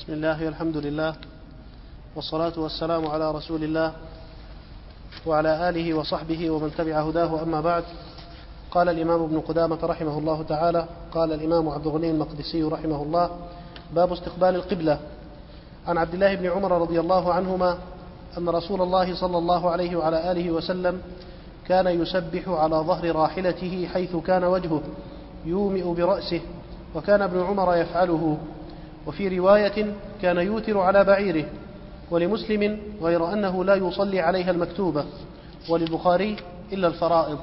بسم الله والحمد لله والصلاة والسلام على رسول الله وعلى آله وصحبه ومن تبع هداه. أما بعد، قال الإمام ابن قدامة رحمه الله تعالى: قال الإمام عبد الغني المقدسي رحمه الله: باب استقبال القبلة. عن عبد الله بن عمر رضي الله عنهما أن رسول الله صلى الله عليه وعلى آله وسلم كان يسبح على ظهر راحلته حيث كان وجهه يومئ برأسه، وكان ابن عمر يفعله. وفي رواية: كان يوتر على بعيره. ولمسلم: غير أنه لا يصلي عليها المكتوبة. وللبخاري: إلا الفرائض.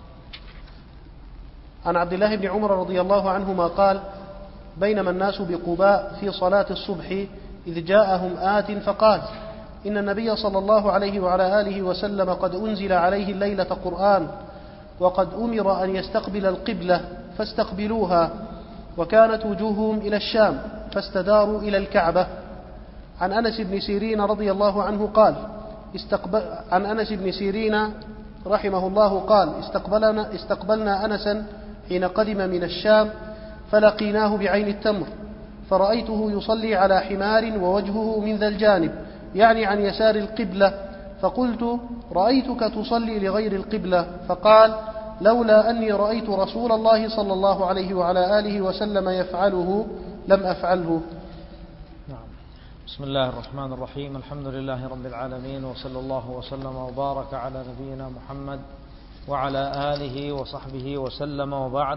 عن عبد الله بن عمر رضي الله عنهما قال: بينما الناس بقباء في صلاة الصبح إذ جاءهم آت فقال: إن النبي صلى الله عليه وعلى آله وسلم قد أنزل عليه الليلة قرآن، وقد أمر أن يستقبل القبلة فاستقبلوها، وكانت وجوههم إلى الشام فاستداروا إلى الكعبة. عن أنس بن سيرين رضي الله عنه قال: عن أنس بن سيرين رحمه الله قال: استقبلنا أنسا حين قدم من الشام فلقيناه بعين التمر، فرأيته يصلي على حمار ووجهه من ذا الجانب، يعني عن يسار القبلة، فقلت: رأيتك تصلي لغير القبلة. فقال: لولا أني رأيت رسول الله صلى الله عليه وعلى آله وسلم يفعله لم أفعله. بسم الله الرحمن الرحيم. الحمد لله رب العالمين، وصلى الله وسلم وبارك على نبينا محمد وعلى آله وصحبه وسلم، وبعد.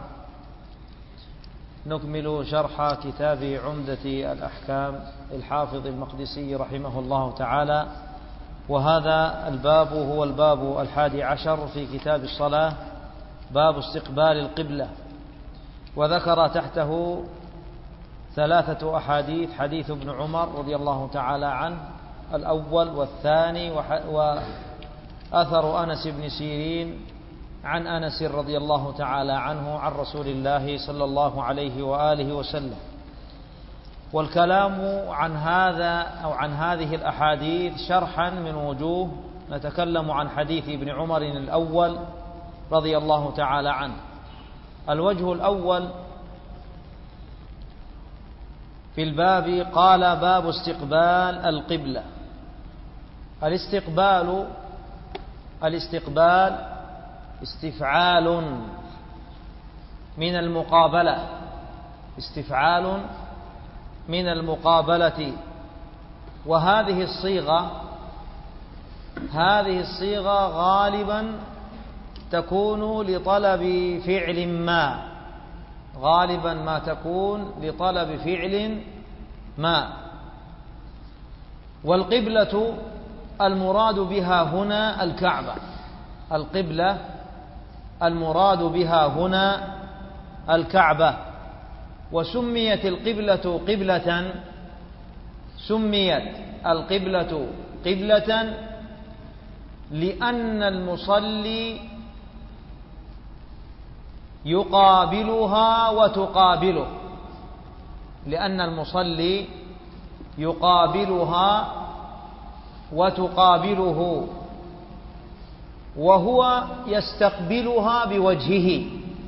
نكمل شرح كتاب عمدة الأحكام الحافظ المقدسي رحمه الله تعالى، وهذا الباب هو الباب 11 في كتاب الصلاة، باب استقبال القبلة. وذكر تحته 3 أحاديث: حديث ابن عمر رضي الله تعالى عنه الأول والثاني، وأثر أنس بن سيرين عن أنس رضي الله تعالى عنه عن رسول الله صلى الله عليه وآله وسلم. والكلام عن هذا أو عن هذه الأحاديث شرحا من وجوه. نتكلم عن حديث ابن عمر الأول رضي الله تعالى عنه. الوجه الأول في الباب قال: باب استقبال القبلة. الاستقبال استفعال من المقابلة، استفعال من المقابلة. وهذه الصيغة غالبا تكون لطلب فعل ما، غالبا ما تكون لطلب فعل ما. والقبلة المراد بها هنا الكعبة، القبلة المراد بها هنا الكعبة. وسميت القبلة قبلة، سميت القبلة قبلة لأن المصلي يقابلها وتقابله، لأن المصلي يقابلها وتقابله، وهو يستقبلها بوجهه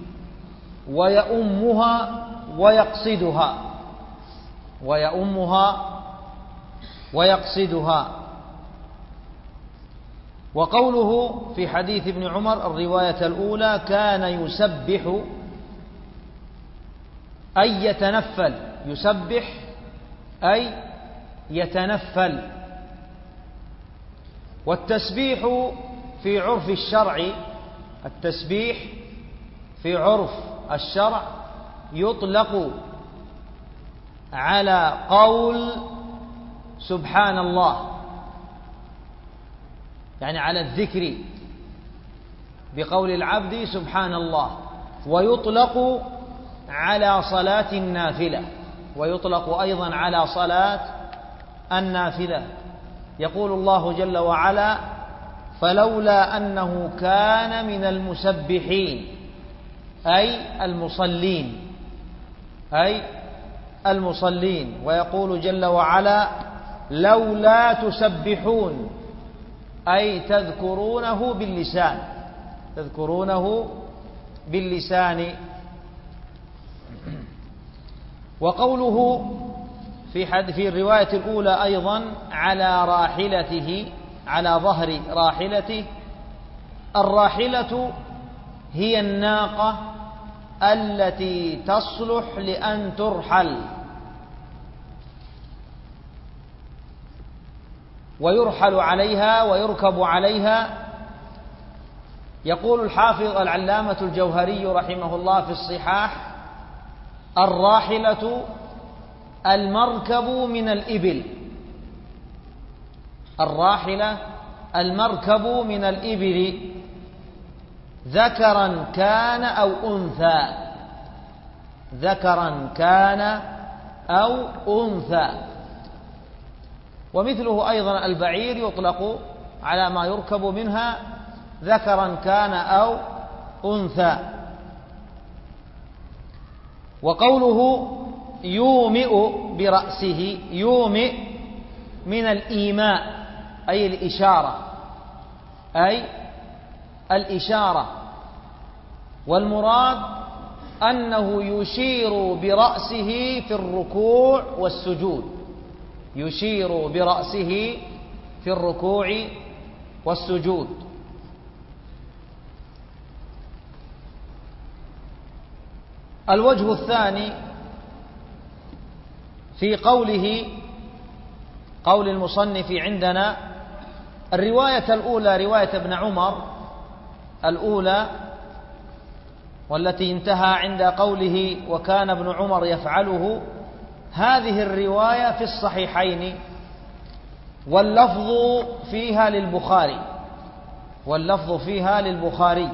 ويؤمها ويقصدها، ويؤمها ويقصدها. وقوله في حديث ابن عمر الرواية الأولى: كان يسبح أي يتنفل، يسبح أي يتنفل. والتسبيح في عرف الشرع، التسبيح في عرف الشرع يطلق على قول سبحان الله، يعني على الذكر بقول العبد سبحان الله. ويطلق على صلاة النافلة، ويطلق أيضا على صلاة النافلة. يقول الله جل وعلا: فلولا أنه كان من المسبحين، أي المصلين، أي المصلين. ويقول جل وعلا: لولا تسبحون، أي تذكرونه باللسان، تذكرونه باللسان. وقوله في الرواية الأولى أيضا على راحلته، على ظهر راحلته. الراحلة هي الناقة التي تصلح لأن ترحل، ويرحل عليها ويركب عليها. يقول الحافظ العلامة الجوهري رحمه الله في الصحاح: الراحلة المركب من الإبل. الراحلة المركب من الإبل، ذكرا كان أو أنثى، ذكرا كان أو أنثى. ومثله أيضا البعير يطلق على ما يركب منها، ذكرا كان أو أنثى. وقوله يومئ برأسه، يومئ من الإيماء أي الإشارة، أي الإشارة، والمراد أنه يشير برأسه في الركوع والسجود، يشير برأسه في الركوع والسجود. الوجه الثاني في قول المصنف عندنا: الرواية الأولى رواية ابن عمر الأولى، والتي انتهى عند قوله وكان ابن عمر يفعله، هذه الرواية في الصحيحين، واللفظ فيها للبخاري، واللفظ فيها للبخاري.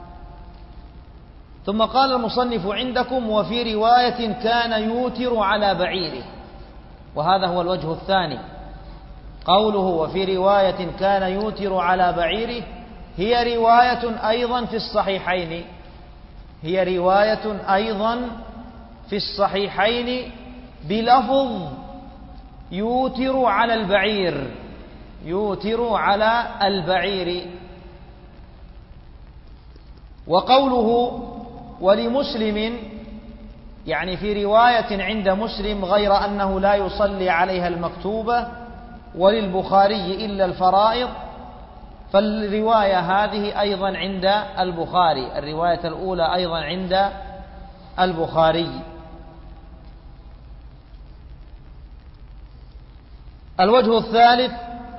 ثم قال المصنف عندكم: وفي رواية كان يوتر على بعيره. وهذا هو الوجه الثاني، قوله وفي رواية كان يوتر على بعيره، هي رواية أيضا في الصحيحين، هي رواية أيضا في الصحيحين بلفظ يوتر على البعير، يوتر على البعير. وقوله ولمسلم، يعني في رواية عند مسلم غير أنه لا يصلي عليها المكتوبة، وللبخاري إلا الفرائض، فالرواية هذه أيضا عند البخاري، الرواية الأولى أيضا عند البخاري. الوجه الثالث: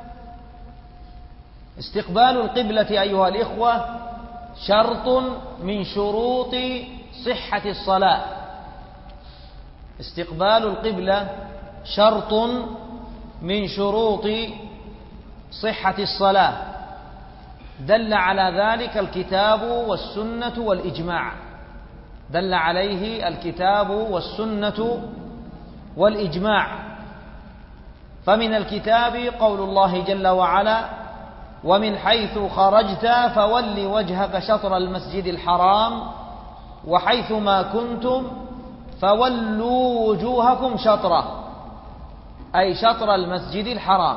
استقبال القبلة أيها الإخوة شرط من شروط صحة الصلاة. استقبال القبلة شرط من شروط صحة الصلاة، دل على ذلك الكتاب والسنة والإجماع، دل عليه الكتاب والسنة والإجماع. فمن الكتاب قول الله جل وعلا: ومن حيث خرجت فول وجهك شطر المسجد الحرام وحيث ما كنتم فولوا وجوهكم شطره، أي شطر المسجد الحرام.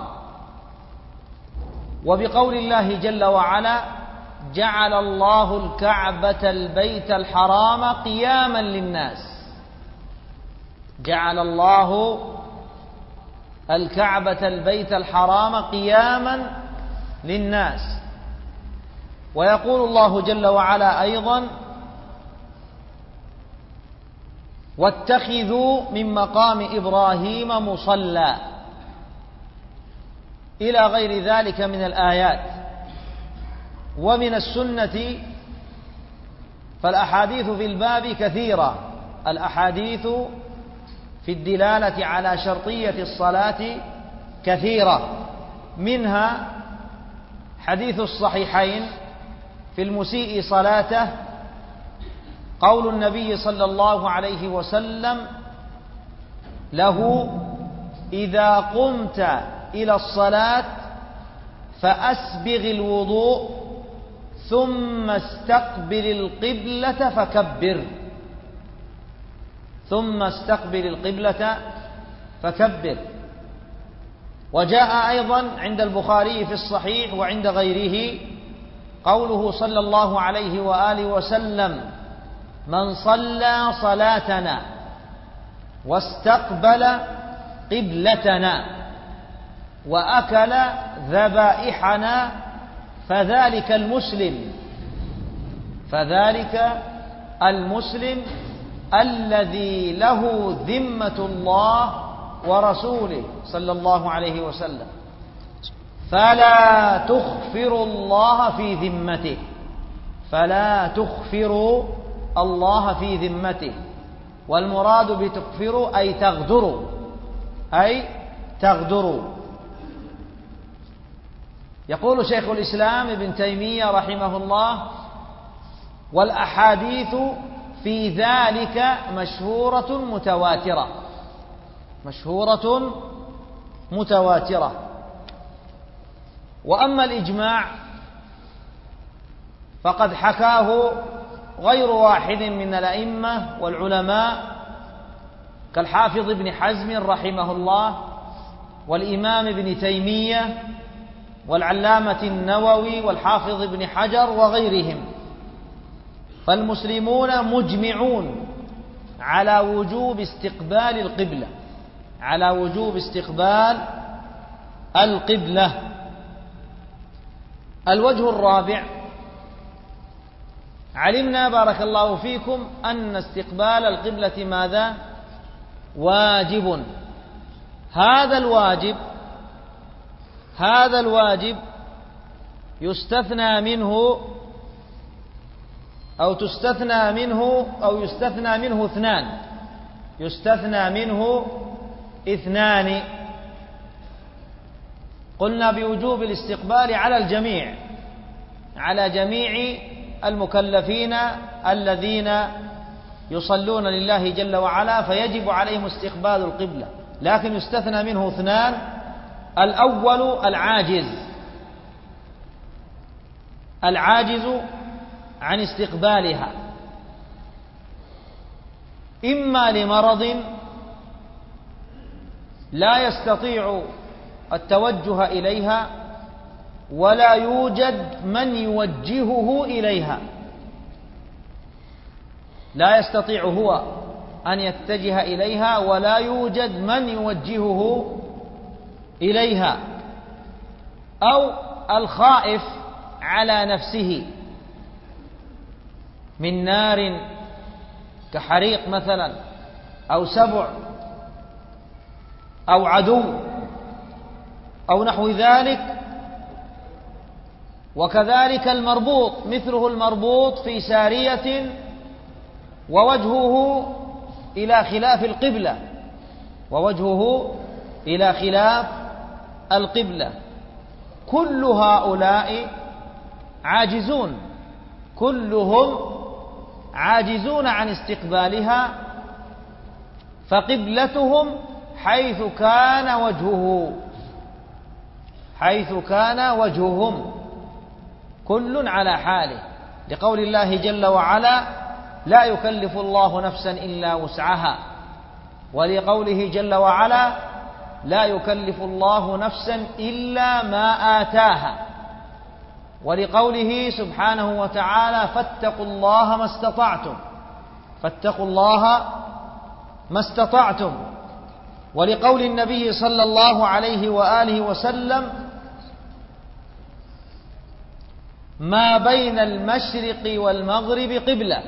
وبقول الله جل وعلا: جعل الله الكعبة البيت الحرام قياما للناس، جعل الله الكعبة البيت الحرام قياما للناس. ويقول الله جل وعلا أيضا: واتخذوا من مقام إبراهيم مصلى، إلى غير ذلك من الآيات. ومن السنة فالأحاديث في الباب كثيرة، الأحاديث في الدلالة على شرطية الصلاة كثيرة، منها حديث الصحيحين في المسيء صلاته، قول النبي صلى الله عليه وسلم له: إذا قمت إلى الصلاة فأسبغ الوضوء ثم استقبل القبلة فكبر، ثم استقبل القبلة فكبر. وجاء أيضا عند البخاري في الصحيح وعند غيره قوله صلى الله عليه وآله وسلم: من صلى صلاتنا واستقبل قبلتنا وأكل ذبائحنا فذلك المسلم الذي له ذمة الله ورسوله صلى الله عليه وسلم، فلا تخفروا الله في ذمته. والمراد بتكفروا أي تغدروا. يقول شيخ الإسلام ابن تيمية رحمه الله: والأحاديث في ذلك مشهورة متواترة. وأما الإجماع فقد حكاه غير واحد من الأئمة والعلماء كالحافظ ابن حزم رحمه الله، والإمام ابن تيمية، والعلامة النووي، والحافظ ابن حجر وغيرهم. فالمسلمون مجمعون على وجوب استقبال القبلة. الوجه الرابع: علمنا بارك الله فيكم أن استقبال القبلة ماذا؟ واجب. هذا الواجب يستثنى منه اثنان. قلنا بوجوب الاستقبال على جميع المكلفين الذين يصلون لله جل وعلا، فيجب عليهم استقبال القبلة، لكن يستثنى منه اثنان: الأول العاجز عن استقبالها، إما لمرض لا يستطيع التوجه إليها ولا يوجد من يوجهه إليها، لا يستطيع هو أن يتجه إليها ولا يوجد من يوجهه إليها، أو الخائف على نفسه من نار كحريق مثلا، أو سبع، أو عدو، أو نحو ذلك. وكذلك مثله المربوط في سارية ووجهه إلى خلاف القبلة. كل هؤلاء كلهم عاجزون عن استقبالها، فقبلتهم حيث كان وجههم، كل على حاله، لقول الله جل وعلا: لا يكلف الله نفسا إلا وسعها، ولقوله جل وعلا: لا يكلف الله نفسا إلا ما آتاها، ولقوله سبحانه وتعالى: فاتقوا الله ما استطعتم، ولقول النبي صلى الله عليه وآله وسلم: ما بين المشرق والمغرب قبلة.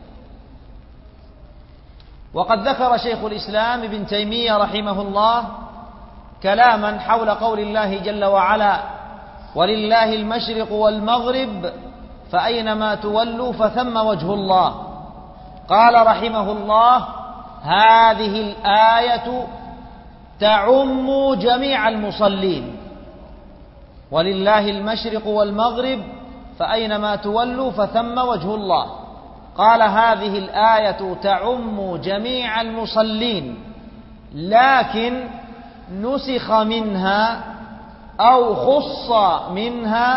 وقد ذكر شيخ الإسلام ابن تيمية رحمه الله كلاما حول قول الله جل وعلا: ولله المشرق والمغرب فأينما تولوا فثم وجه الله. قال رحمه الله: هذه الآية تعم جميع المصلين، ولله المشرق والمغرب فأينما تولوا فثم وجه الله. قال: هذه الآية تعم جميع المصلين، لكن نسخ منها أو خص منها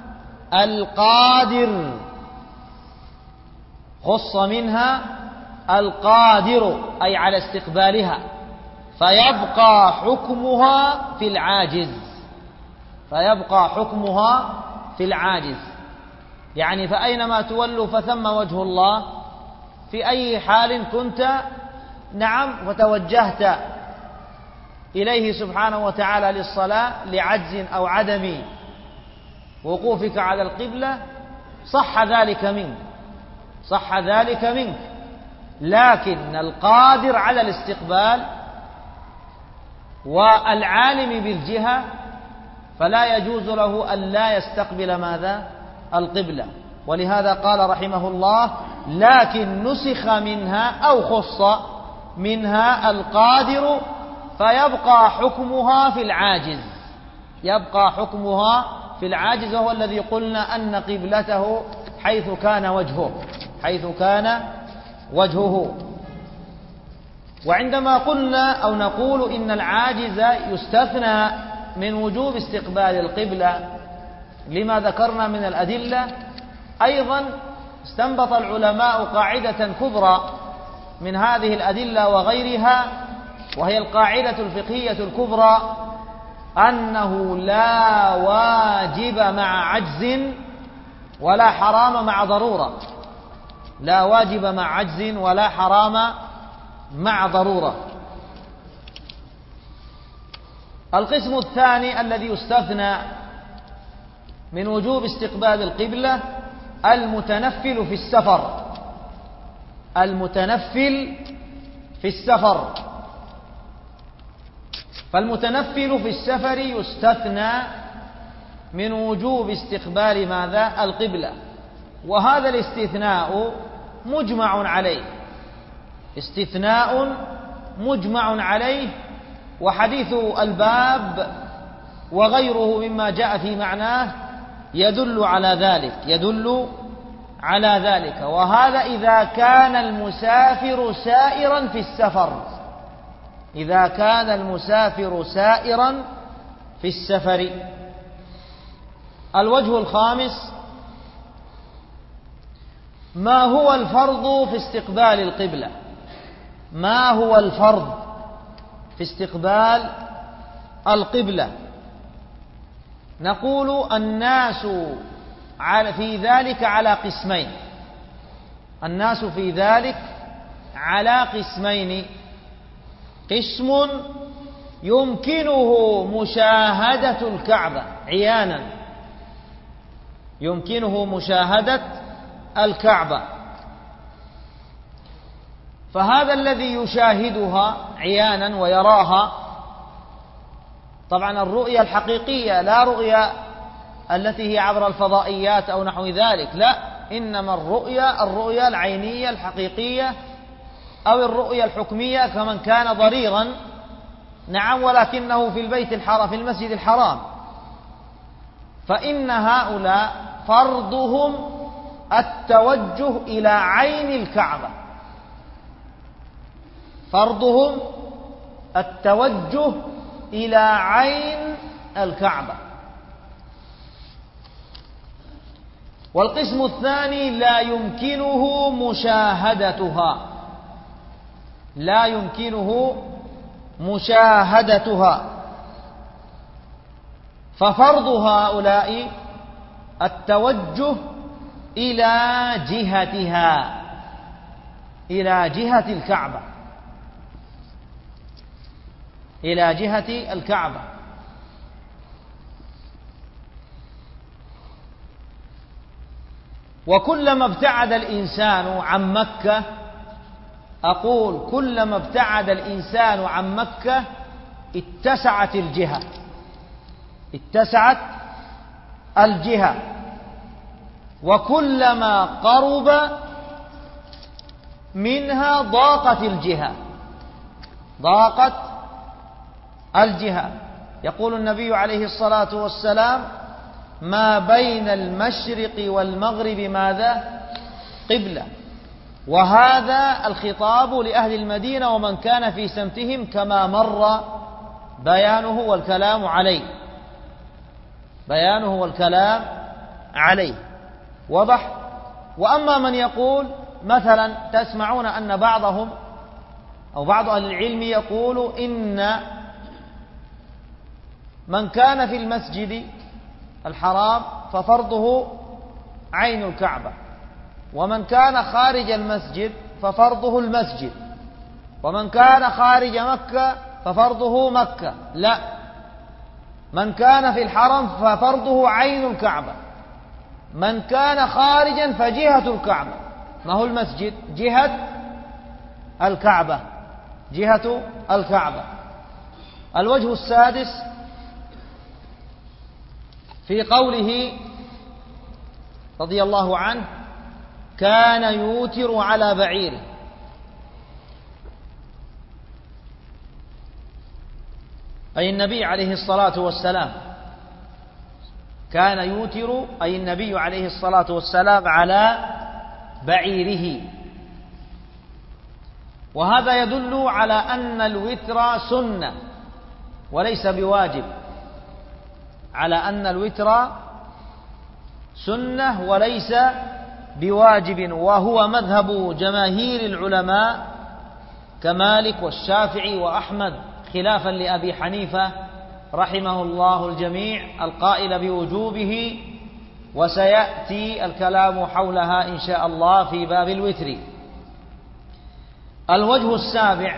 القادر أي على استقبالها، فيبقى حكمها في العاجز. يعني فأينما تولوا فثم وجه الله، في أي حال كنت وتوجهت إليه سبحانه وتعالى للصلاة لعجز أو عدم وقوفك على القبلة صح ذلك منك، لكن القادر على الاستقبال والعالم بالجهة فلا يجوز له أن لا يستقبل ماذا؟ القبلة. ولهذا قال رحمه الله: لكن نسخ منها أو خص منها القادر فيبقى حكمها في العاجز، وهو الذي قلنا أن قبلته حيث كان وجهه. وعندما قلنا أو نقول إن العاجز يستثنى من وجوب استقبال القبلة لما ذكرنا من الأدلة، أيضا استنبط العلماء قاعدة كبرى من هذه الأدلة وغيرها، وهي القاعدة الفقهية الكبرى: أنه لا واجب مع عجز ولا حرام مع ضرورة. لا واجب مع عجز ولا حرام مع ضرورة. القسم الثاني الذي يستثنى من وجوب استقبال القبلة المتنفل في السفر. فالمتنفل في السفر يستثنى من وجوب استقبال ماذا؟ القبلة. وهذا الاستثناء مجمع عليه، وحديث الباب وغيره مما جاء في معناه يدل على ذلك. وهذا إذا كان المسافر سائرا في السفر. الوجه الخامس: ما هو الفرض في استقبال القبلة؟ نقول الناس في ذلك على قسمين. قسم يمكنه مشاهدة الكعبة عيانا، فهذا الذي يشاهدها عيانا ويراها، طبعا الرؤية الحقيقية لا رؤية التي هي عبر الفضائيات أو نحو ذلك، لا، إنما الرؤية العينية الحقيقية أو الرؤية الحكمية كمن كان ضريرا، نعم، ولكنه في في المسجد الحرام، فإن هؤلاء فرضهم التوجه إلى عين الكعبة. والقسم الثاني لا يمكنه مشاهدتها، ففرض هؤلاء التوجه إلى جهة الكعبة. وكلما ابتعد الإنسان عن مكة، أقول كلما ابتعد الإنسان عن مكة اتسعت الجهة، وكلما قرب منها ضاقت الجهة. يقول النبي عليه الصلاة والسلام: ما بين المشرق والمغرب ماذا؟ قبلة. وهذا الخطاب لأهل المدينة ومن كان في سمتهم كما مر بيانه والكلام عليه. وضح. وأما من يقول مثلا، تسمعون أن بعضهم أو بعض أهل العلم يقول إن من كان في المسجد الحرام ففرضه عين الكعبة، ومن كان خارج المسجد ففرضه المسجد، ومن كان خارج مكة ففرضه مكة، لا، من كان في الحرم ففرضه عين الكعبة، من كان خارجا فجهة الكعبة. ما هو المسجد؟ جهة الكعبة، جهة الكعبة. الوجه السادس في قوله رضي الله عنه: كان يوتر على بعيره. أي النبي عليه الصلاة والسلام كان يوتر، أي النبي عليه الصلاة والسلام على بعيره. وهذا يدل على أن الوتر سنة وليس بواجب، على أن الوتر سنة وليس بواجب، وهو مذهب جماهير العلماء كمالك والشافعي وأحمد، خلافا لأبي حنيفة رحمه الله الجميع القائل بوجوبه، وسيأتي الكلام حولها إن شاء الله في باب الوتر. الوجه السابع: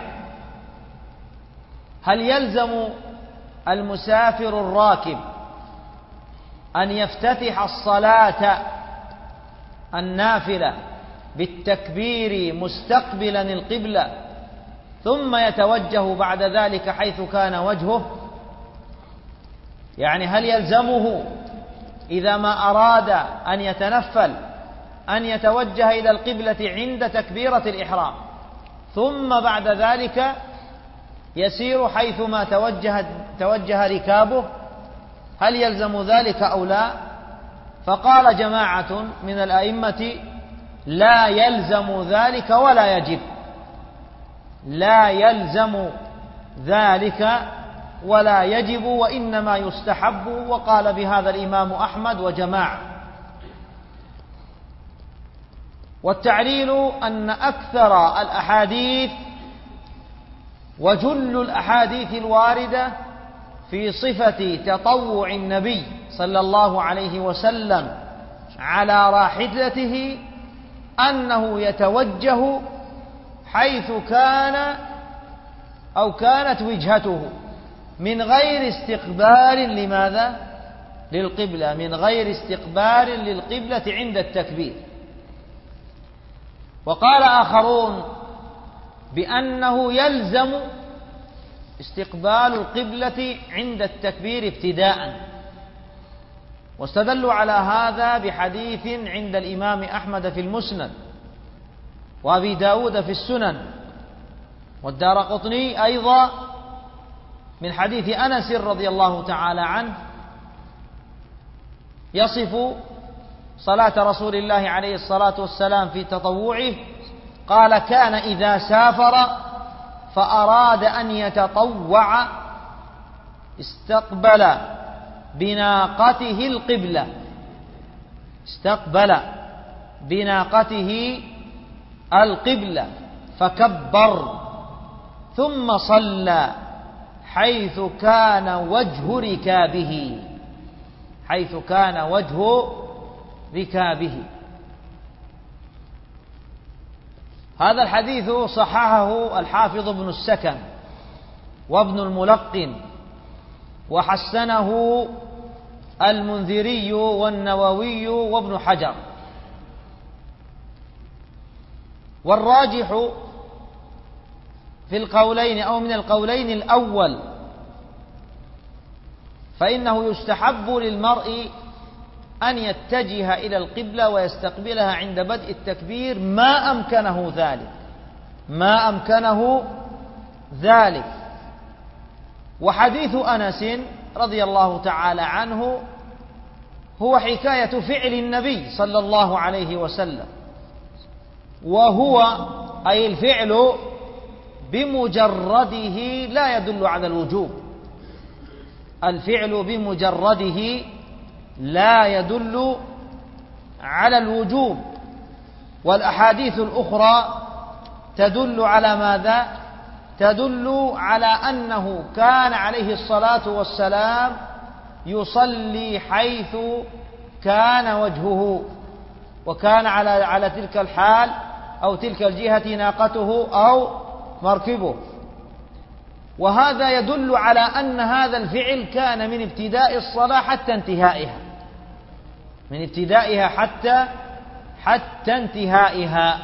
هل يلزم المسافر الراكب أن يفتتح الصلاة النافلة بالتكبير مستقبلا القبلة ثم يتوجه بعد ذلك حيث كان وجهه؟ يعني هل يلزمه إذا ما أراد أن يتنفل أن يتوجه إلى القبلة عند تكبيرة الإحرام ثم بعد ذلك يسير حيثما توجه ركابه؟ هل يلزم ذلك أو لا؟ فقال جماعة من الأئمة: لا يلزم ذلك ولا يجب، لا يلزم ذلك ولا يجب، وإنما يستحب. وقال بهذا الإمام أحمد وجماعة. والتعليل أن أكثر الأحاديث وجل الأحاديث الواردة في صفة تطوع النبي صلى الله عليه وسلم على راحلته أنه يتوجه حيث كان أو كانت وجهته من غير استقبال لماذا؟ للقبلة، من غير استقبال للقبلة عند التكبير. وقال آخرون بأنه يلزم استقبال القبلة عند التكبير ابتداء، واستدلوا على هذا بحديث عند الإمام أحمد في المسند، وأبي داود في السنن، والدارقطني أيضا من حديث أنس رضي الله تعالى عنه يصف صلاة رسول الله عليه الصلاة والسلام في تطوعه، قال: كان إذا سافر فأراد أن يتطوع استقبل بناقته القبلة، استقبل بناقته القبلة فكبر ثم صلى حيث كان وجه ركابه، حيث كان وجه ركابه. هذا الحديث صححه الحافظ ابن السكن وابن الملقن، وحسنه المنذري والنووي وابن حجر. والراجح في القولين أو من القولين الأول فإنه يستحب للمرء أن يتجه إلى القبلة ويستقبلها عند بدء التكبير ما أمكنه ذلك، ما أمكنه ذلك. وحديث أنس رضي الله تعالى عنه هو حكاية فعل النبي صلى الله عليه وسلم، وهو أي الفعل بمجرده لا يدل على الوجوب، الفعل بمجرده لا يدل على الوجوب. والأحاديث الأخرى تدل على ماذا؟ تدل على أنه كان عليه الصلاة والسلام يصلي حيث كان وجهه، وكان على تلك الحال أو تلك الجهة ناقته أو مركبه. وهذا يدل على أن هذا الفعل كان من ابتداء الصلاة حتى انتهائها، من ابتدائها حتى انتهائها.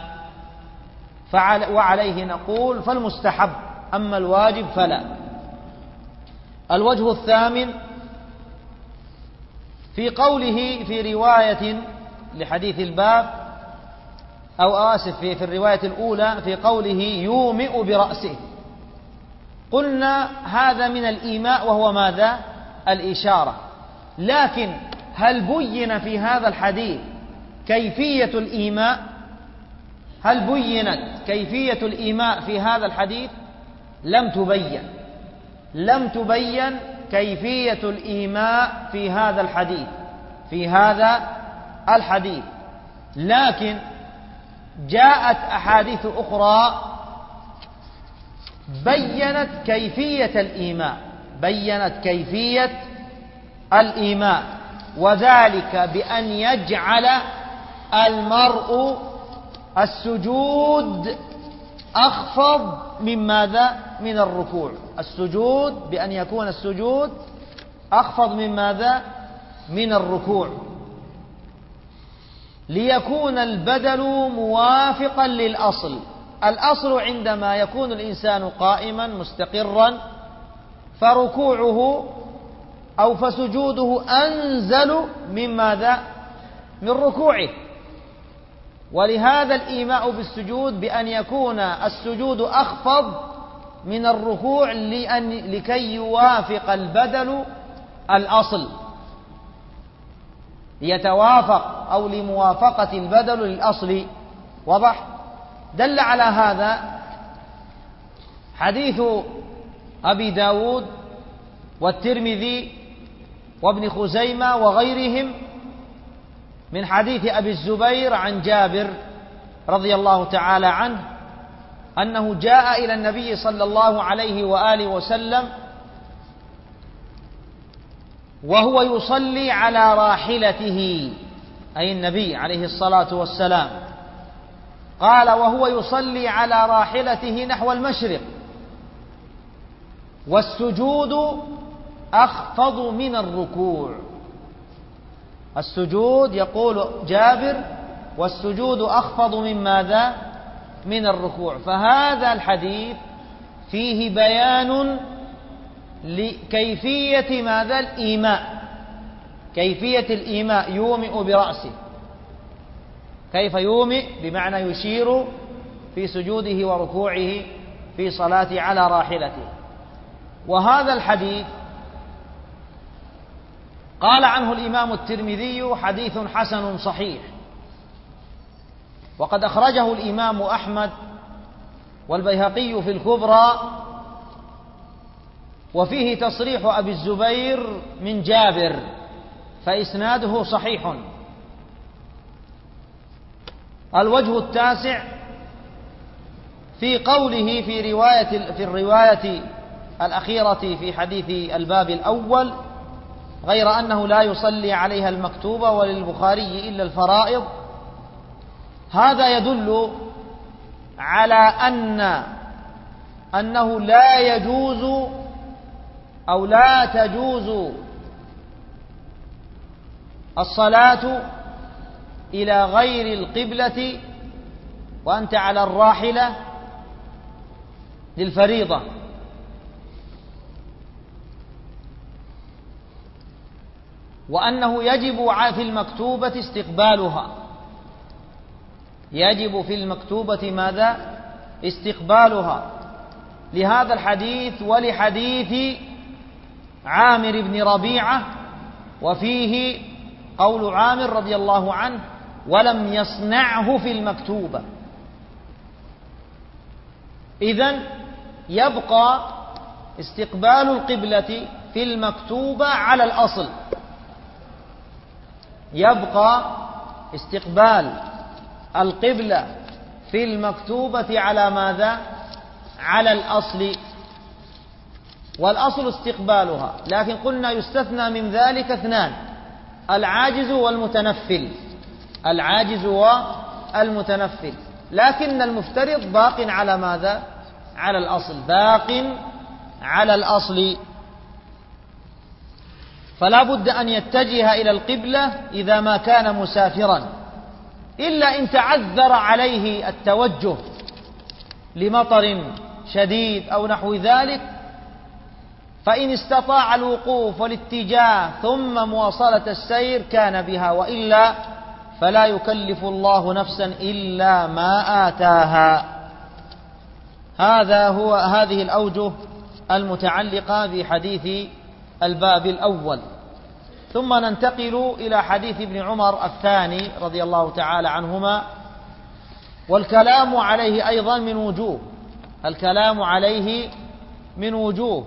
وعليه نقول فالمستحب، أما الواجب فلا. الوجه الثامن في قوله في رواية لحديث الباب، أو آسف في الرواية الأولى في قوله يومئ برأسه، قلنا هذا من الإيماء وهو ماذا؟ الإشارة. لكن هل بين في هذا الحديث كيفية الإيماء؟ هل بينت كيفية الإيماء في هذا الحديث؟ لم تبين كيفية الإيماء في هذا الحديث، لكن جاءت أحاديث أخرى بينت كيفية الإيماء، وذلك بأن يجعل المرء السجود أخفض من ماذا؟ من الركوع. السجود بأن يكون السجود أخفض من ماذا؟ من الركوع، ليكون البدل موافقا للأصل. الأصل عندما يكون الإنسان قائما مستقرا فركوعه أو فسجوده أنزل من ماذا؟ من ركوعه. ولهذا الإيماء بالسجود بأن يكون السجود أخفض من الركوع لكي يوافق البدل الأصل، يتوافق أو لموافقة البدل للأصل. واضح؟ دل على هذا حديث أبي داود والترمذي وابن خزيمة وغيرهم من حديث أبي الزبير عن جابر رضي الله تعالى عنه أنه جاء إلى النبي صلى الله عليه وآله وسلم وهو يصلي على راحلته، أي النبي عليه الصلاة والسلام. قال وهو يصلي على راحلته نحو المشرق، والسجود أخفض من الركوع. السجود يقول جابر والسجود أخفض من ماذا؟ من الركوع. فهذا الحديث فيه بيان لكيفية ماذا؟ الإيماء، كيفية الإيماء. يومئ برأسه، كيف يومئ؟ بمعنى يشير في سجوده وركوعه في صلاته على راحلته. وهذا الحديث قال عنه الإمام الترمذي حديث حسن صحيح، وقد أخرجه الإمام أحمد والبيهقي في الكبرى، وفيه تصريح أبي الزبير من جابر، فإسناده صحيح. الوجه التاسع في قوله في الرواية الأخيرة في حديث الباب الأول غير أنه لا يصلي عليها المكتوبة وللبخاري إلا الفرائض. هذا يدل على أنه لا يجوز أو لا تجوز الصلاة إلى غير القبلة وأنت على الراحلة للفريضة، وأنه يجب في المكتوبة استقبالها، يجب في المكتوبة ماذا؟ استقبالها، لهذا الحديث ولحديث عامر بن ربيعة، وفيه قول عامر رضي الله عنه ولم يصنعه في المكتوبة. إذن يبقى استقبال القبلة في المكتوبة على الأصل، يبقى استقبال القبلة في المكتوبة على ماذا؟ على الأصل، والأصل استقبالها. لكن قلنا يستثنى من ذلك اثنان: العاجز والمتنفل، العاجز والمتنفل. لكن المفترض باق على ماذا؟ على الأصل، باق على الأصل، فلا بد أن يتجه إلى القبلة إذا ما كان مسافرا، إلا إن تعذر عليه التوجه لمطر شديد أو نحو ذلك، فإن استطاع الوقوف والاتجاه ثم مواصلة السير كان بها، وإلا فلا يكلف الله نفسا إلا ما آتاها. هذه الأوجه المتعلقة بحديث الباب الأول. ثم ننتقل إلى حديث ابن عمر الثاني رضي الله تعالى عنهما، والكلام عليه أيضا من وجوه. الكلام عليه من وجوه.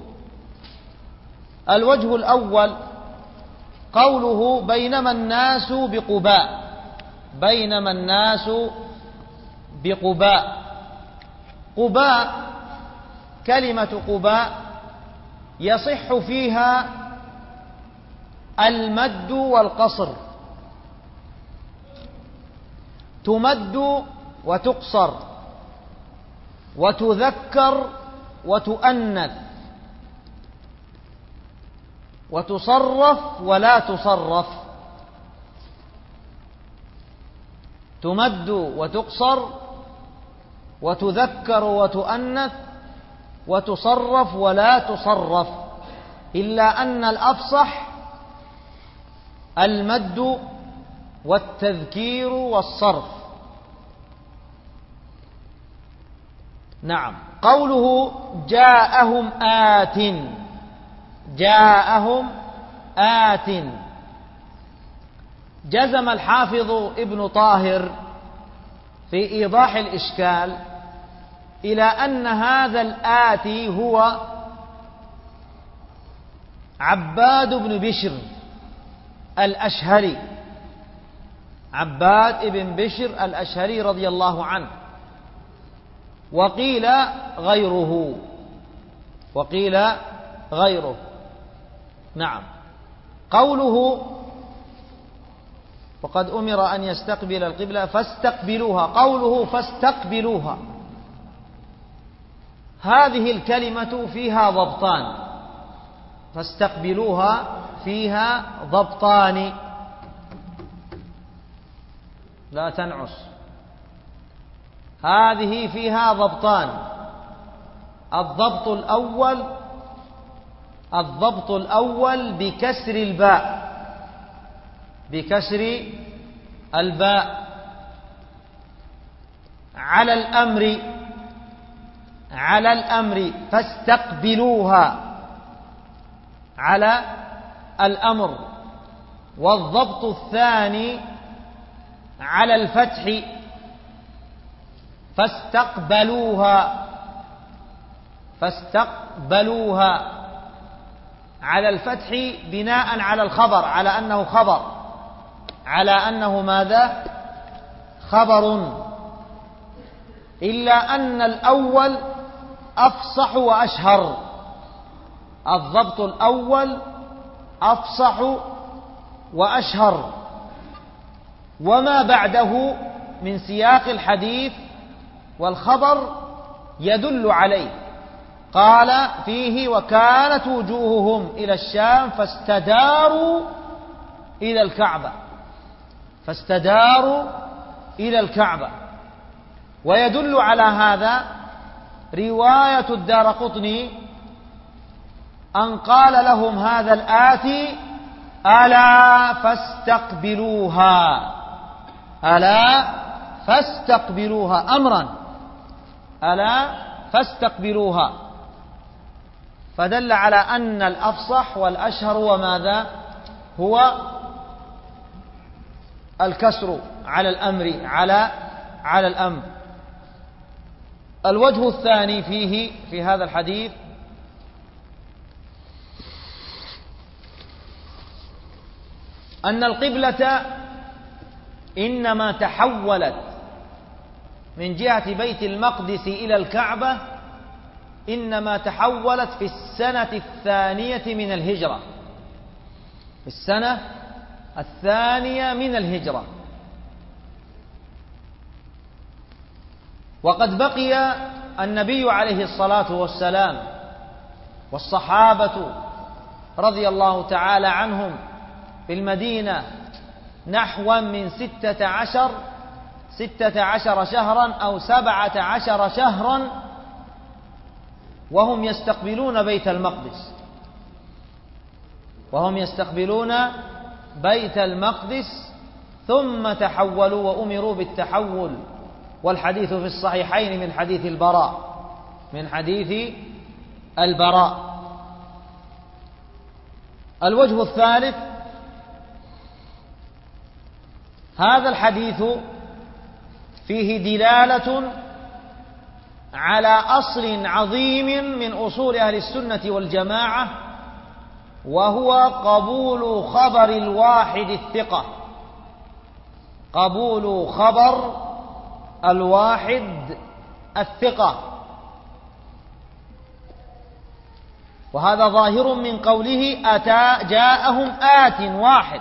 الوجه الأول قوله بينما الناس بقباء. بينما الناس بقباء. قباء، كلمة قباء يصح فيها المد والقصر، تمد وتقصر، وتذكر وتؤنث، وتصرف ولا تصرف. تمد وتقصر وتذكر وتؤنث وتصرف ولا تصرف، إلا أن الأفصح المد والتذكير والصرف. نعم. قوله جاءهم آت. جاءهم آت. جزم الحافظ ابن طاهر في إيضاح الإشكال إلى أن هذا الآتي هو عباد بن بشر الأشهري. عباد بن بشر الأشهري رضي الله عنه. وقيل غيره. وقيل غيره. نعم. قوله وقد أمر أن يستقبل القبلة فاستقبلوها. قوله فاستقبلوها، هذه الكلمة فيها ضبطان. فاستقبلوها فيها ضبطان، لا تنعس. هذه فيها ضبطان. الضبط الأول بكسر الباء. بكسر الباء على الأمر. على الأمر فاستقبلوها على الأمر. والضبط الثاني على الفتح فاستقبلوها. فاستقبلوها على الفتح بناء على الخبر، على أنه خبر، على أنه ماذا؟ خبر. إلا أن الأول أفصح وأشهر. الضبط الأول أفصح وأشهر، وما بعده من سياق الحديث والخبر يدل عليه. قال فيه وكانت وجوههم إلى الشام فاستداروا إلى الكعبة. فاستداروا إلى الكعبة. ويدل على هذا رواية الدارقطني أن قال لهم هذا الآتي ألا فاستقبلوها. ألا فاستقبلوها أمرا. ألا فاستقبلوها. فدل على أن الأفصح والأشهر وماذا هو الكسر على الأمر، على الأمر. الوجه الثاني فيه في هذا الحديث أن القبلة إنما تحولت من جهة بيت المقدس إلى الكعبة، إنما تحولت في السنة الثانية من الهجرة. في السنة الثانية من الهجرة. وقد بقي النبي عليه الصلاة والسلام والصحابة رضي الله تعالى عنهم في المدينة نحو من 16 شهرا أو 17 شهرا وهم يستقبلون بيت المقدس، ثم تحولوا وأمروا بالتحول. والحديث في الصحيحين من حديث البراء. الوجه الثالث: هذا الحديث فيه دلالة على أصل عظيم من أصول أهل السنة والجماعة، وهو قبول خبر الواحد الثقة، قبول خبر الواحد الثقة. وهذا ظاهر من قوله جاءهم آت واحد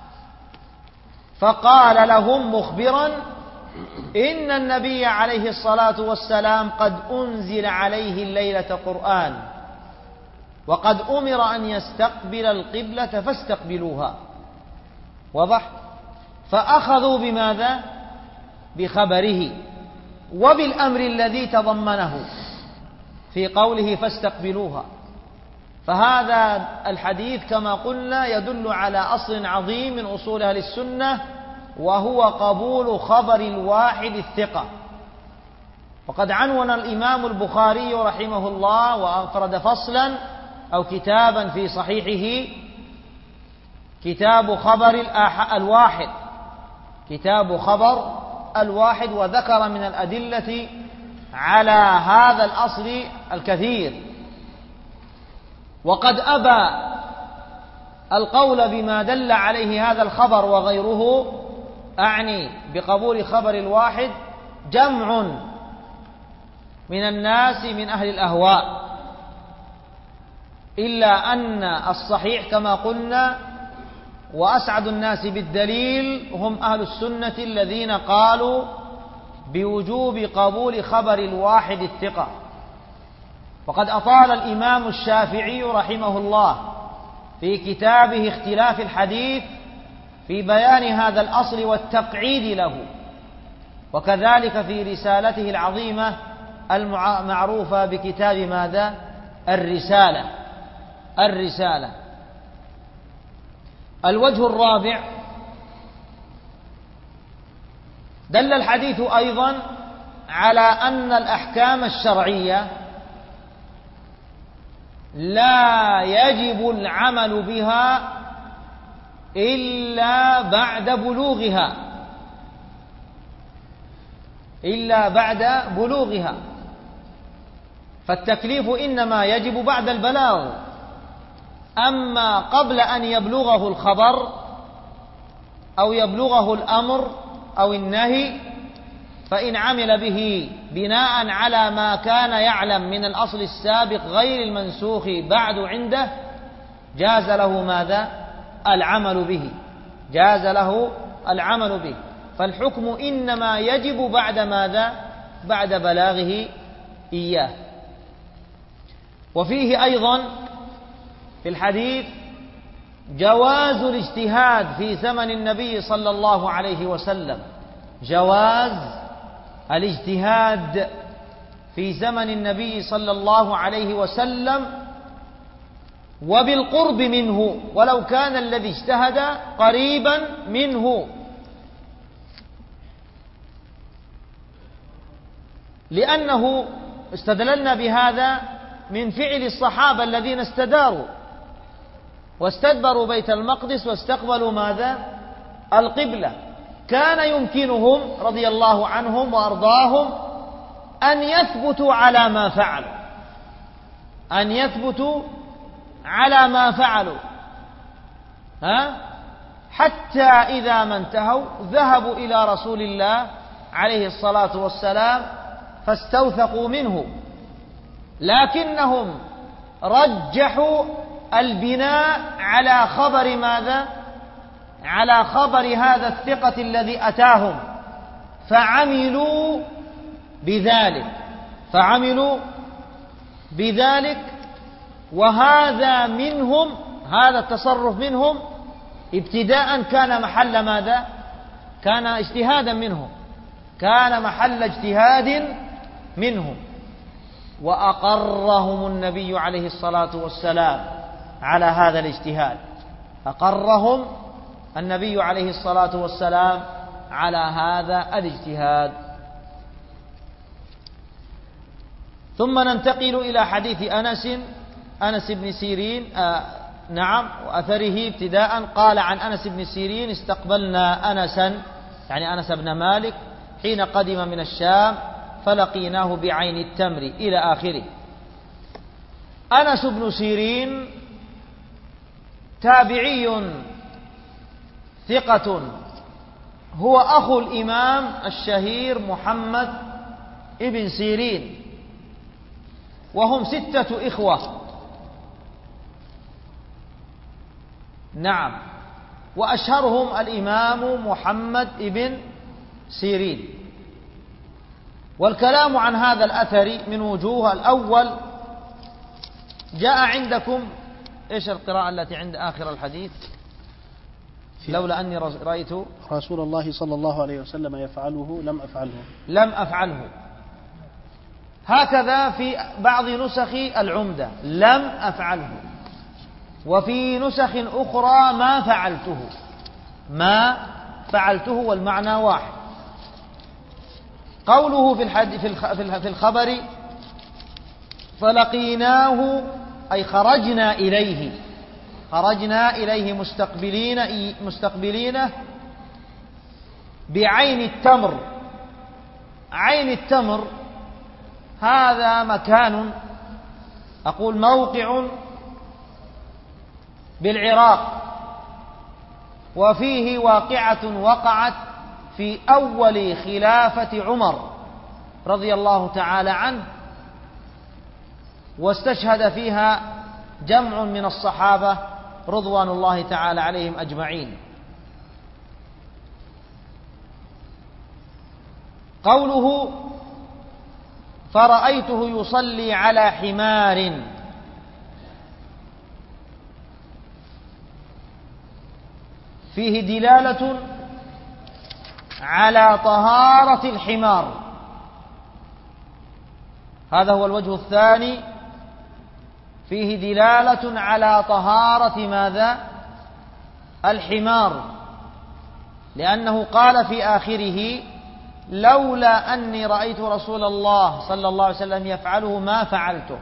فقال لهم مخبرا إن النبي عليه الصلاة والسلام قد أنزل عليه الليلة قرآن وقد أمر أن يستقبل القبلة فاستقبلوها. واضح؟ فأخذوا بماذا؟ بخبره وبالأمر الذي تضمنه في قوله فاستقبلوها. فهذا الحديث كما قلنا يدل على أصل عظيم من أصول أهل السنة، وهو قبول خبر الواحد الثقة. وقد عنون الإمام البخاري رحمه الله وأفرد فصلا أو كتابا في صحيحه كتاب خبر الواحد، وذكر من الأدلة على هذا الأصل الكثير. وقد أبى القول بما دل عليه هذا الخبر وغيره، أعني بقبول خبر الواحد، جمع من الناس من أهل الأهواء، إلا أن الصحيح كما قلنا وأسعد الناس بالدليل هم أهل السنة الذين قالوا بوجوب قبول خبر الواحد الثقة. وقد أطال الإمام الشافعي رحمه الله في كتابه اختلاف الحديث في بيان هذا الأصل والتقعيد له، وكذلك في رسالته العظيمة المعروفة بكتاب ماذا؟ الرسالة. الوجه الرابع: دل الحديث أيضا على أن الأحكام الشرعية لا يجب العمل بها إلا بعد بلوغها، فالتكليف إنما يجب بعد البلاغ. أما قبل أن يبلغه الخبر أو يبلغه الأمر أو النهي، فإن عمل به بناء على ما كان يعلم من الأصل السابق غير المنسوخ بعد عنده، جاز له ماذا؟ العمل به. فالحكم إنما يجب بعد ماذا؟ بعد بلاغه إياه. وفيه أيضا في الحديث جواز الاجتهاد في زمن النبي صلى الله عليه وسلم، جواز الاجتهاد في زمن النبي صلى الله عليه وسلم وبالقرب منه، ولو كان الذي اجتهد قريبا منه، لأنه استدللنا بهذا من فعل الصحابة الذين استداروا واستدبروا بيت المقدس واستقبلوا ماذا؟ القبلة. كان يمكنهم رضي الله عنهم وأرضاهم أن يثبتوا على ما فعلوا، حتى إذا ما انتهوا ذهبوا إلى رسول الله عليه الصلاة والسلام فاستوثقوا منه، لكنهم رجحوا البناء على خبر ماذا؟ على خبر هذا الثقة الذي أتاهم، فعملوا بذلك وهذا منهم، هذا التصرف منهم ابتداء كان محل ماذا؟ كان اجتهادا منهم، كان محل اجتهاد منهم، وأقرهم النبي عليه الصلاة والسلام على هذا الاجتهاد، أقرهم النبي عليه الصلاة والسلام على هذا الاجتهاد. ثم ننتقل إلى حديث أنس بن سيرين، وأثره ابتداء. قال عن أنس بن سيرين: استقبلنا أنسا، يعني أنس بن مالك، حين قدم من الشام فلقيناه بعين التمر، إلى آخره. أنس بن سيرين تابعي ثقة، هو أخو الإمام الشهير محمد ابن سيرين، وهم 6 إخوة. نعم، وأشهرهم الإمام محمد ابن سيرين. والكلام عن هذا الأثر من وجوه. الأول، جاء عندكم إيش القراءة التي عند آخر الحديث؟ لولا أني رأيت رسول الله صلى الله عليه وسلم يفعله لم أفعله. هكذا في بعض نسخ العمدة لم أفعله، وفي نسخ أخرى ما فعلته والمعنى واحد. قوله في الخبر فلقيناه، أي خرجنا إليه مستقبلينه بعين التمر. عين التمر هذا مكان، أقول موقع بالعراق، وفيه واقعة وقعت في أول خلافة عمر رضي الله تعالى عنه، واستشهد فيها جمع من الصحابة رضوان الله تعالى عليهم أجمعين. قوله فرأيته يصلي على حمار، فيه دلالة على طهارة الحمار، هذا هو الوجه الثاني. فيه دلالة على طهارة ماذا؟ الحمار، لأنه قال في آخره لولا أني رأيت رسول الله صلى الله عليه وسلم يفعله ما فعلته.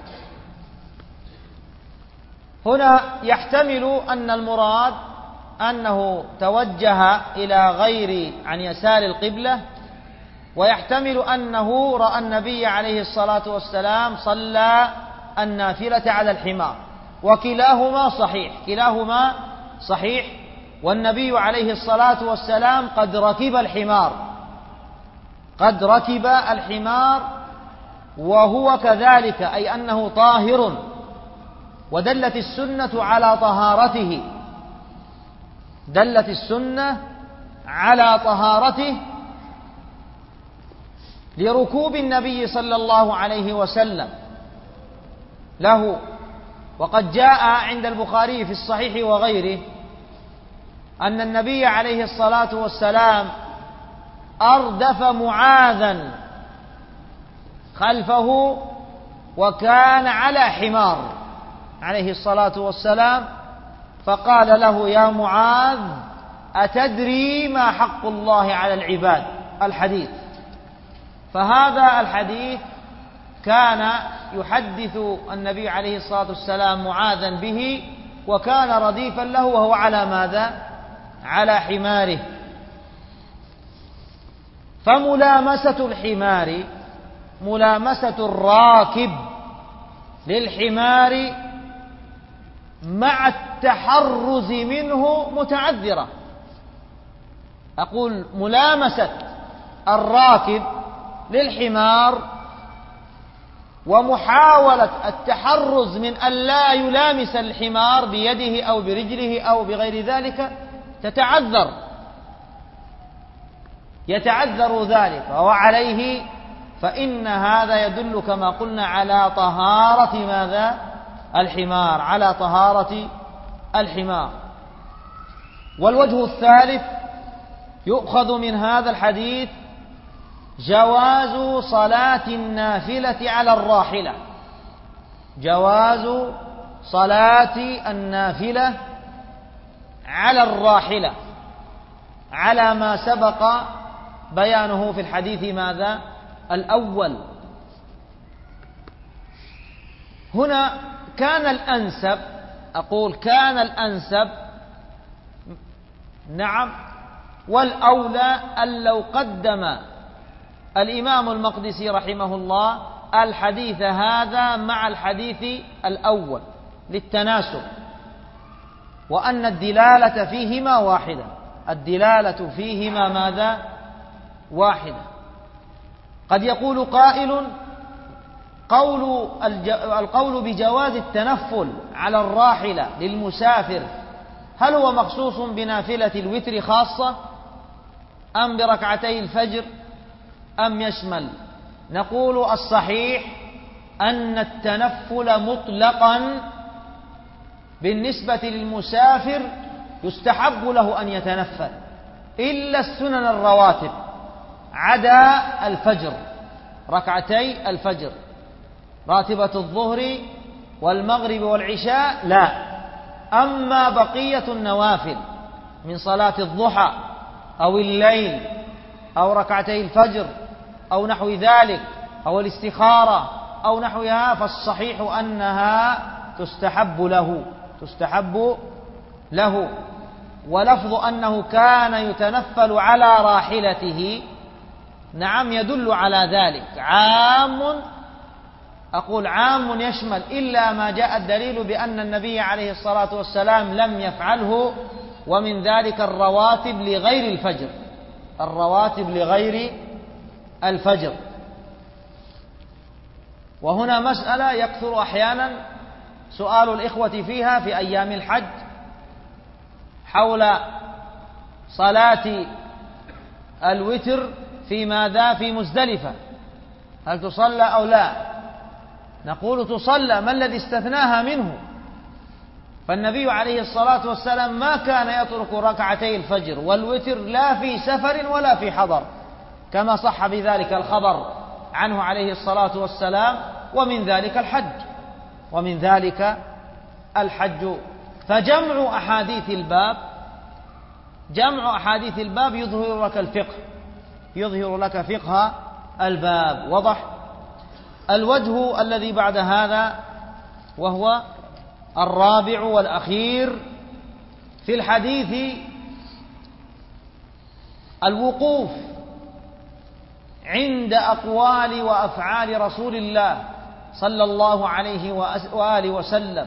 هنا يحتمل أن المراد أنه توجه إلى غير عن يسار القبلة، ويحتمل أنه رأى النبي عليه الصلاة والسلام صلى النافلة على الحمار، وكلاهما صحيح، والنبي عليه الصلاة والسلام قد ركب الحمار وهو كذلك، أي أنه طاهر، ودلت السنة على طهارته لركوب النبي صلى الله عليه وسلم له. وقد جاء عند البخاري في الصحيح وغيره أن النبي عليه الصلاة والسلام أردف معاذا خلفه، وكان على حمار عليه الصلاة والسلام، فقال له يا معاذ أتدري ما حق الله على العباد؟ الحديث. فهذا الحديث كان يحدث النبي عليه الصلاة والسلام معاذا به، وكان رديفا له وهو على ماذا؟ على حماره. فملامسة الحمار، ملامسة الراكب للحمار مع التحرز منه متعذرة. أقول ملامسة الراكب للحمار ومحاولة التحرز من أن لا يلامس الحمار بيده أو برجله أو بغير ذلك يتعذر ذلك، وعليه فإن هذا يدل كما قلنا على طهارة ماذا؟ الحمار، على طهارة الحمار. والوجه الثالث يؤخذ من هذا الحديث جواز صلاة النافلة على الراحلة، جواز صلاة النافلة على الراحلة، على ما سبق بيانه في الحديث ماذا؟ الأول. هنا كان الأنسب، أقول كان الأنسب، نعم، والأولى أن لو قدم الإمام المقدسي رحمه الله الحديث هذا مع الحديث الأول للتناسب، وأن الدلالة فيهما واحدة، الدلالة فيهما ماذا؟ واحدة. قد يقول قائل القول بجواز التنفل على الراحلة للمسافر هل هو مخصوص بنافلة الوتر خاصة أم بركعتي الفجر أم يشمل؟ نقول الصحيح أن التنفل مطلقا بالنسبة للمسافر يستحب له أن يتنفل إلا السنن الرواتب عدا الفجر، ركعتي الفجر، راتبة الظهر والمغرب والعشاء لا. أما بقية النوافل من صلاة الضحى أو الليل أو ركعتي الفجر أو نحو ذلك أو الاستخارة أو نحوها فالصحيح أنها تستحب له. ولفظ أنه كان يتنفل على راحلته نعم يدل على ذلك، عام، أقول عام يشمل إلا ما جاء الدليل بأن النبي عليه الصلاة والسلام لم يفعله، ومن ذلك الرواتب لغير الفجر، الرواتب لغير الفجر. وهنا مسألة يكثر أحيانا سؤال الإخوة فيها في أيام الحج حول صلاة الوتر في ماذا؟ في مزدلفة، هل تصلى أو لا؟ نقول تصلى، ما الذي استثناها منه؟ فالنبي عليه الصلاة والسلام ما كان يترك ركعتي الفجر والوتر لا في سفر ولا في حضر، كما صح بذلك الخبر عنه عليه الصلاة والسلام. ومن ذلك الحج. فجمع أحاديث الباب يظهر لك فقه الباب. وضح. الوجه الذي بعد هذا وهو الرابع والأخير في الحديث الوقوف عند أقوال وأفعال رسول الله صلى الله عليه وآله وسلم،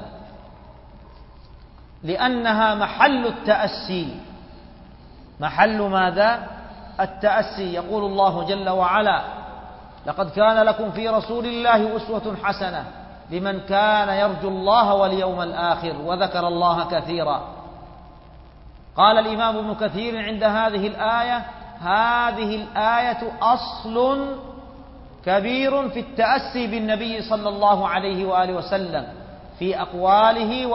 لأنها محل التأسي. محل ماذا؟ التأسي. يقول الله جل وعلا: لقد كان لكم في رسول الله أسوة حسنة لمن كان يرجو الله واليوم الآخر وذكر الله كثيرا. قال الإمام ابن كثير عند هذه الآية: هذه الآية أصل كبير في التأسي بالنبي صلى الله عليه وآله وسلم في أقواله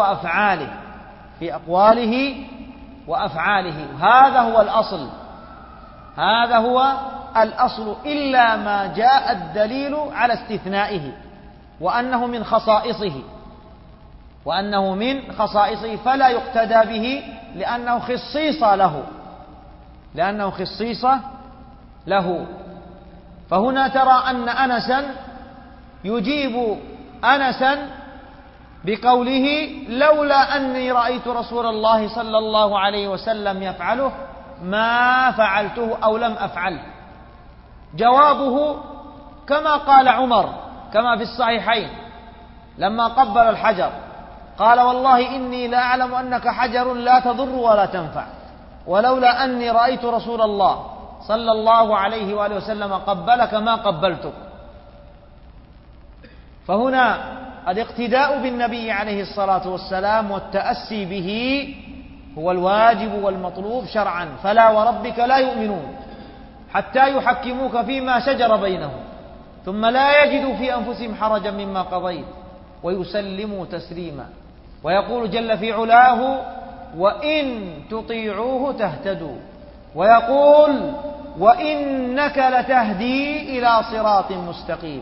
وأفعاله. هذا هو الأصل إلا ما جاء الدليل على استثنائه وأنه من خصائصه فلا يقتدى به لأنه خصيصة له. فهنا ترى أن أنسا يجيب بقوله: لولا أني رأيت رسول الله صلى الله عليه وسلم يفعله ما فعلته أو لم أفعله. جوابه كما قال عمر كما في الصحيحين لما قبل الحجر، قال: والله إني لا أعلم أنك حجر لا تضر ولا تنفع، ولولا أني رأيت رسول الله صلى الله عليه وآله وسلم قبلك ما قبلتك. فهنا الاقتداء بالنبي عليه الصلاة والسلام والتأسي به هو الواجب والمطلوب شرعا. فلا وربك لا يؤمنون حتى يحكموك فيما شجر بينهم ثم لا يجدوا في أنفسهم حرجا مما قضيت ويسلموا تسليما. ويقول جل في علاه: وإن تطيعوه تهتدوا. ويقول: وإنك لتهدي إلى صراط مستقيم.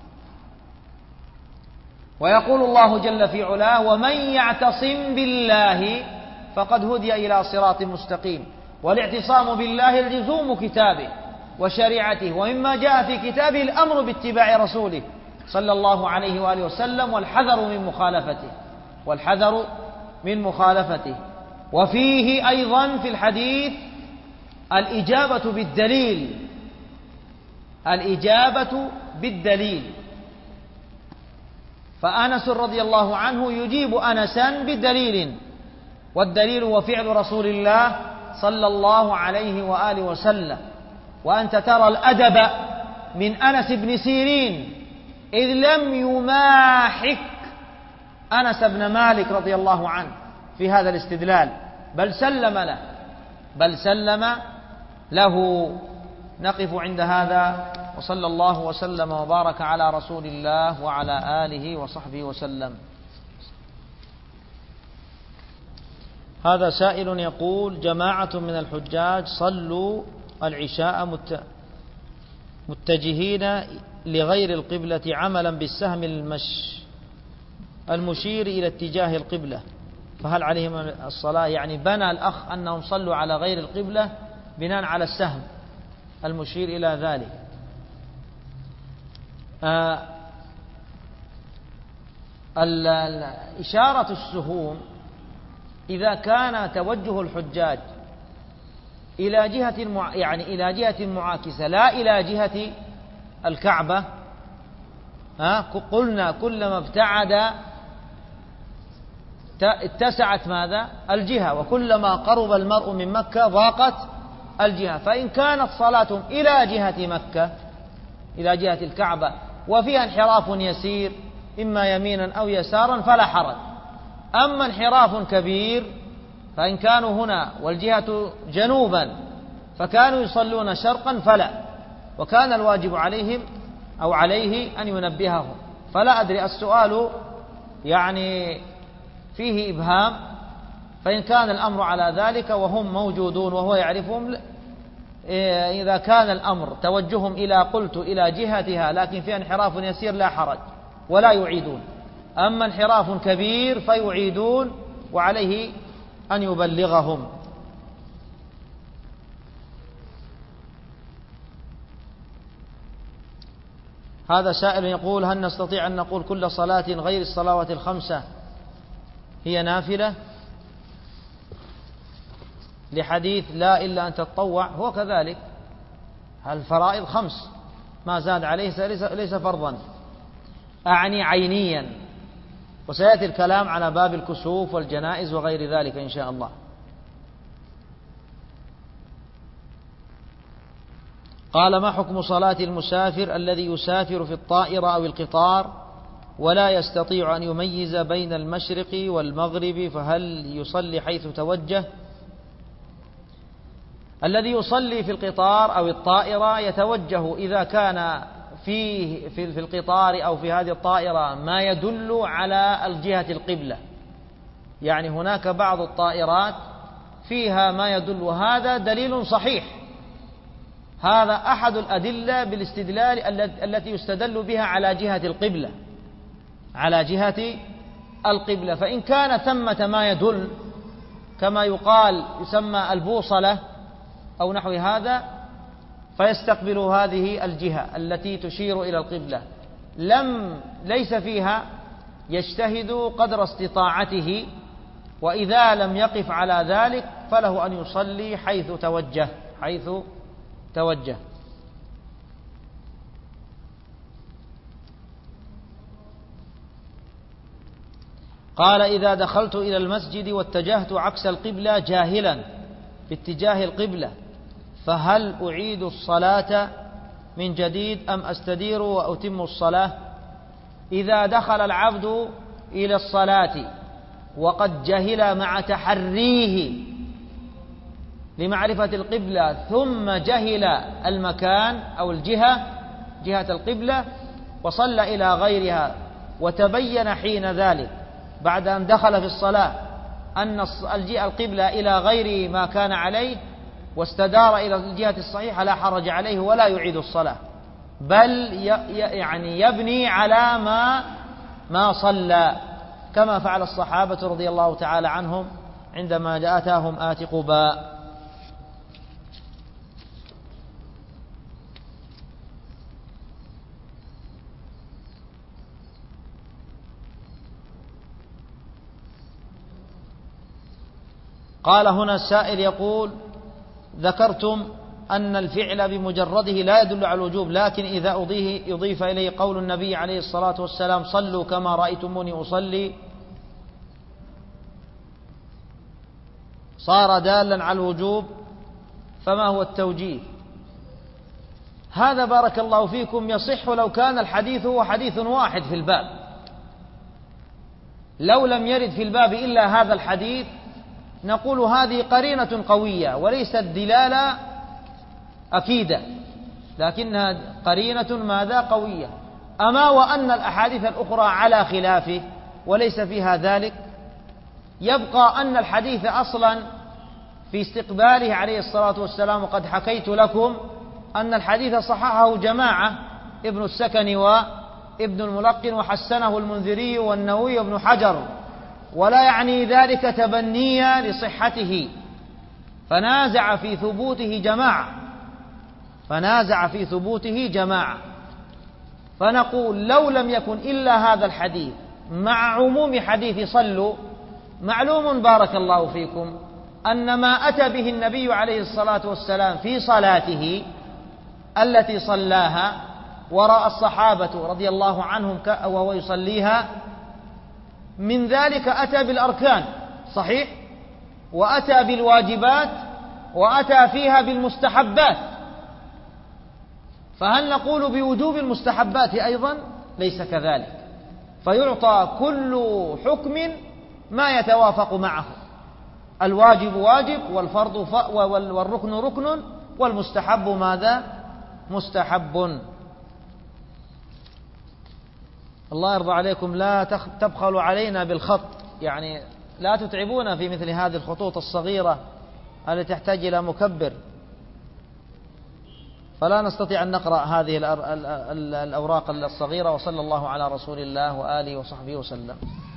ويقول الله جل في علاه: ومن يعتصم بالله فقد هدي إلى صراط مستقيم. والاعتصام بالله لزوم كتابه وشريعته، ومما جاء في كتابه الأمر باتباع رسوله صلى الله عليه وآله وسلم، والحذر من مخالفته. وفيه أيضا في الحديث الإجابة بالدليل. فأنس رضي الله عنه يجيب أنسا بدليل، والدليل هو فعل رسول الله صلى الله عليه وآله وسلم. وأنت ترى الأدب من أنس بن سيرين، إذ لم يماحك أنس بن مالك رضي الله عنه في هذا الاستدلال، بل سلم له. نقف عند هذا، وصلى الله وسلم وبارك على رسول الله وعلى آله وصحبه وسلم. هذا سائل يقول: جماعة من الحجاج صلوا العشاء متجهين لغير القبلة عملا بالسهم المشير إلى اتجاه القبلة، فهل عليهم الصلاة؟ يعني بنى الأخ أنهم صلوا على غير القبلة بناء على السهم المشير إلى ذلك. إشارة السهوم إذا كان توجه الحجاج إلى جهة معاكسة لا إلى جهة الكعبة، قلنا كلما ابتعد اتسعت ماذا؟ الجهة، وكلما قرب المرء من مكة ضاقت الجهة. فإن كانت صلاتهم إلى جهة مكة، إلى جهة الكعبة، وفيها انحراف يسير إما يمينا أو يسارا فلا حرج. أما انحراف كبير فإن كانوا هنا والجهة جنوبا فكانوا يصلون شرقا فلا، وكان الواجب عليهم أو عليه أن ينبههم. فلا أدري، السؤال يعني فيه إبهام. فإن كان الأمر على ذلك وهم موجودون وهو يعرفهم، إذا كان الأمر توجههم إلى جهتها لكن فيها انحراف يسير لا حرج ولا يعيدون. أما انحراف كبير فيعيدون، وعليه أن يبلغهم. هذا سائل يقول: هل نستطيع أن نقول كل صلاة غير الصلوات الخمسة هي نافلة لحديث لا إلا أن تتطوع؟ هو كذلك، الفرائض 5، ما زاد عليه ليس فرضا، أعني عينيا. وسيأتي الكلام على باب الكسوف والجنائز وغير ذلك إن شاء الله. قال: ما حكم صلاة المسافر الذي يسافر في الطائرة أو القطار ولا يستطيع أن يميز بين المشرق والمغرب، فهل يصلي حيث توجه؟ الذي يصلي في القطار أو الطائرة يتوجه إذا كان في القطار أو في هذه الطائرة ما يدل على الجهة القبلة. يعني هناك بعض الطائرات فيها ما يدل، هذا دليل صحيح، هذا أحد الأدلة بالاستدلال التي يستدل بها على جهة القبلة. فإن كان ثمة ما يدل كما يقال يسمى البوصلة أو نحو هذا، فيستقبل هذه الجهة التي تشير إلى القبلة. ليس فيها يجتهد قدر استطاعته، وإذا لم يقف على ذلك فله أن يصلي حيث توجه. قال: إذا دخلت إلى المسجد واتجهت عكس القبلة جاهلا باتجاه القبلة، فهل أعيد الصلاة من جديد أم أستدير وأتم الصلاة؟ إذا دخل العبد إلى الصلاة وقد جهل مع تحريه لمعرفة القبلة ثم جهل المكان أو جهة القبلة وصلى إلى غيرها وتبين حين ذلك بعد أن دخل في الصلاة أن القبلة إلى غير ما كان عليه واستدار إلى الجهة الصحيحة لا حرج عليه ولا يعيد الصلاة، بل يعني يبني على ما صلى، كما فعل الصحابة رضي الله تعالى عنهم عندما أتاهم آت قباء. قال هنا السائل يقول: ذكرتم أن الفعل بمجرده لا يدل على الوجوب، لكن إذا أضيف إليه قول النبي عليه الصلاة والسلام: صلوا كما رأيتموني أصلي، صار دالا على الوجوب، فما هو التوجيه؟ هذا بارك الله فيكم يصح لو كان الحديث هو حديث واحد في الباب، لو لم يرد في الباب إلا هذا الحديث نقول هذه قرينة قوية وليست دلالة أكيدة، لكنها قرينة ماذا قوية. أما وأن الأحاديث الأخرى على خلافه وليس فيها ذلك، يبقى أن الحديث أصلا في استقباله عليه الصلاة والسلام، وقد حكيت لكم أن الحديث صححه جماعة، ابن السكن وابن الملقن، وحسنه المنذري والنووي وابن حجر، ولا يعني ذلك تبنيا لصحته، فنازع في ثبوته جماعة، فنقول لو لم يكن إلا هذا الحديث مع عموم حديث صلوا، معلوم بارك الله فيكم أن ما أتى به النبي عليه الصلاة والسلام في صلاته التي صلاها وراء الصحابة رضي الله عنهم وهو يصليها، من ذلك أتى بالأركان صحيح، وأتى بالواجبات، وأتى فيها بالمستحبات، فهل نقول بوجوب المستحبات أيضا؟ ليس كذلك، فيعطى كل حكم ما يتوافق معه، الواجب واجب، والفرض والركن ركن، والمستحب ماذا؟ مستحب. الله يرضى عليكم لا تبخلوا علينا بالخط، يعني لا تتعبونا في مثل هذه الخطوط الصغيرة التي تحتاج إلى مكبر، فلا نستطيع أن نقرأ هذه الأوراق الصغيرة. وصلى الله على رسول الله وآله وصحبه وسلم.